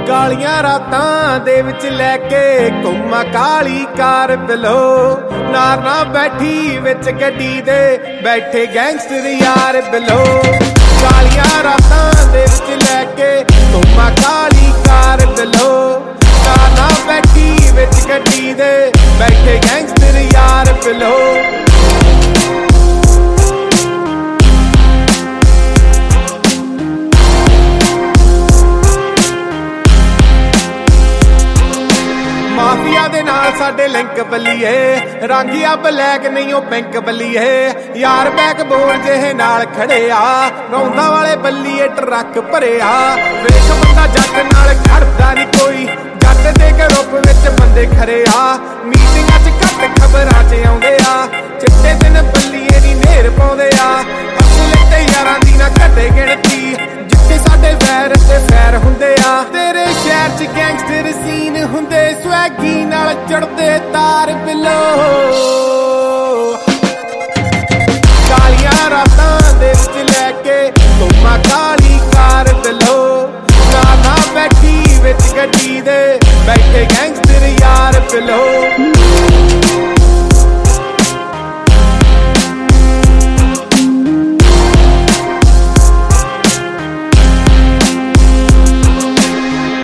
ਕਾਲੀਆਂ ਰਾਤਾਂ ਦੇ ਵਿੱਚ ਲੈ ਕੇ ਘੁੰਮਾ ਕਾਲੀ ਕਾਰ ਬਿਲੋ ਨਾਰ ਨਾ ਬੈਠੀ ਵਿੱਚ ਗੱਡੀ ਦੇ ਬੈਠੇ ਗੈਂਗਸਟਰ ਯਾਰ ਬਿਲੋ ਕਾਲੀਆਂ ਰਾਤਾਂ ਦੇ ਵਿੱਚ ਲੈ ਕੇ ਘੁੰਮਾ ਕਾਲੀ ਕਾਰ ਬਿਲੋ ਨਾਰ ਨਾ ਬੈਠੀ ਵਿੱਚ ਗੱਡੀ ਦੇ ਬੈਠੇ ਗੈਂਗਸਟਰ ਯਾਰ ਬਿਲੋ ਮਾਫੀਆ ਦੇ ਨਾਲ ਸਾਡੇ ਲਿੰਕ ਬੱਲੀਏ ਰੰਗਿਆ ਬਲੈਕ ਨਹੀਂ ਉਹ ਪਿੰਕ ਬੱਲੀਏ ਯਾਰ ਬੈਕ ਬੋਰ ਜਿਹੇ ਨਾਲ ਖੜੇ ਆ ਰੌਂਦਾ ਵਾਲੇ ਬੱਲੀਏ ਟਰੱਕ ਭਰਿਆ ਵੇਖ ਬੰਦਾ ਜੱਟ ਨਾਲ ਖੜਦਾ ਨਹੀਂ ਕੋਈ ਜੱਟ ਦੇ ਗਰੁੱਪ ਵਿੱਚ ਬੰਦੇ ਖਰੇ ਆ ਮੀਟਿੰਗਾਂ 'ਚ ਘੱਟ ਖਬਰਾਂ 'ਚ ਆਉਂਦੇ ਆ ਚਿੱਟੇ ਦਿਨ ਬੱਲੀਏ ਦੀ ਨੇਰ ਪਾਉਂਦੇ ਆ ਅਸਲੇ ਤੇ ਯਾਰਾਂ ਦੀ ਨਾ ਘਟੇ ਗਿਣਤੀ ਜਿੱਥੇ ਸਾਡੇ ਵੈਰ ਤੇ ਫੈਰ ਹੁੰਦੇ ਆ ਤੇਰੇ ਸ਼ਹਿਰ 'ਚ ਗੈਂਗਸਟਰ ਸੀਨ ਹੁੰਦੇ ਸਵੈਗੀ ਨਾਲ ਚੜਦੇ ਤਾਰ ਬਿਲੋ